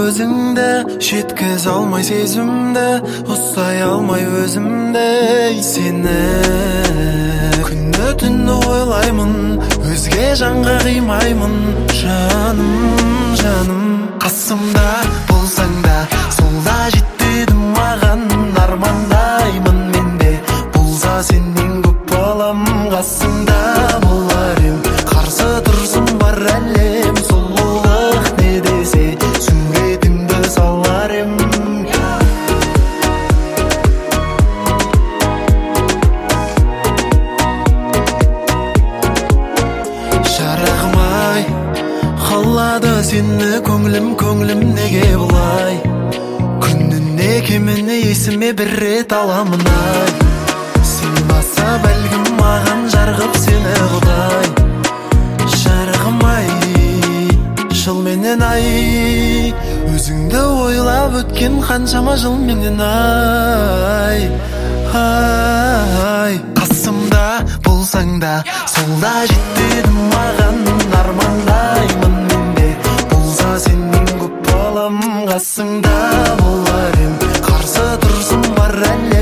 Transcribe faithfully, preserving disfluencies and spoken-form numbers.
өзіңді, жеткіз алмай сезімді, ұстай алмай өзімді. Сені күні түні ойлаймын, өзге жанға қимаймын. Жаным, жаным, қасымда болсаң да, солда жетпедің маған. Армандаймын менде, болса сенен көп балам. Қасымда болар ем, қарсы тұрсын бар әлем. Сұлулық не десе, суретіңді салар ем. Шарағым-ай, қалады сені көңілім, көңілім неге бұлай? Күніне кеміне есіме бір рет аламын ай. Сен баса бәлгім маған жарғып сені құдай. Шарағым-ай, жыл менен ай, өзіңді ойлап өткен қаншама жыл менен ай. Ай, қасымда болсаң да, солда жетпедің маған. Армандаймын менде, болса сенен көп балам. Қасыңда болар ем, қарсы тұрсын бар әлем.